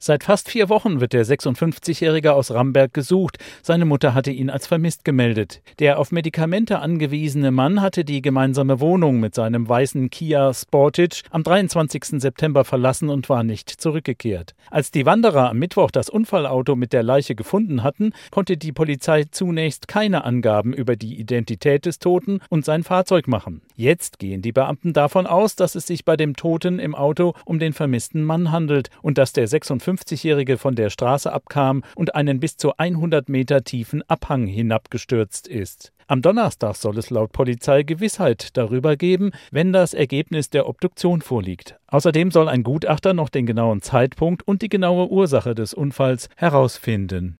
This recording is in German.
Seit fast 4 Wochen wird der 56-Jährige aus Ramberg gesucht. Seine Mutter hatte ihn als vermisst gemeldet. Der auf Medikamente angewiesene Mann hatte die gemeinsame Wohnung mit seinem weißen Kia Sportage am 23. September verlassen und war nicht zurückgekehrt. Als die Wanderer am Mittwoch das Unfallauto mit der Leiche gefunden hatten, konnte die Polizei zunächst keine Angaben über die Identität des Toten und sein Fahrzeug machen. Jetzt gehen die Beamten davon aus, dass es sich bei dem Toten im Auto um den vermissten Mann handelt und dass der 56-Jährige von der Straße abkam und einen bis zu 100 Meter tiefen Abhang hinabgestürzt ist. Am Donnerstag soll es laut Polizei Gewissheit darüber geben, wenn das Ergebnis der Obduktion vorliegt. Außerdem soll ein Gutachter noch den genauen Zeitpunkt und die genaue Ursache des Unfalls herausfinden.